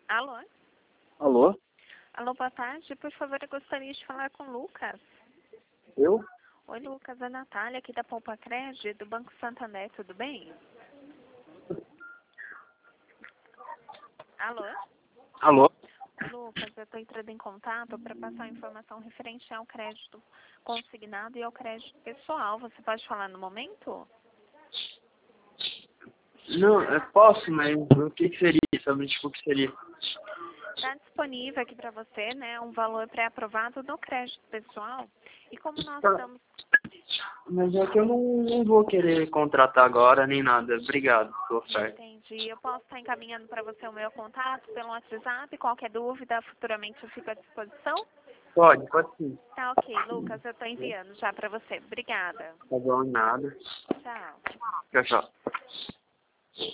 Alô? Alô? Alô, boa tarde. Por favor, eu gostaria de falar com o Lucas. Eu? Oi, Lucas. É a Natália, aqui da Poupa Crédito, do Banco Santander. Tudo bem? Alô? Alô? Lucas, eu estou entrando em contato para passar informação referente ao crédito consignado e ao crédito pessoal. Você pode falar no momento? Não, eu posso, mas o que seria? Sobre tipo, o que seria? Está disponível aqui para você, né, um valor pré-aprovado no crédito pessoal. E como nós Tá. estamos... Mas é que eu não vou querer contratar agora nem nada. Obrigado pela oferta. Entendi. Eu posso estar encaminhando para você o meu contato pelo WhatsApp. Qualquer dúvida, futuramente eu fico à disposição. Pode sim. Tá ok, Lucas. Eu estou enviando já para você. Obrigada. Tá bom, nada. Tchau. Tchau, tchau.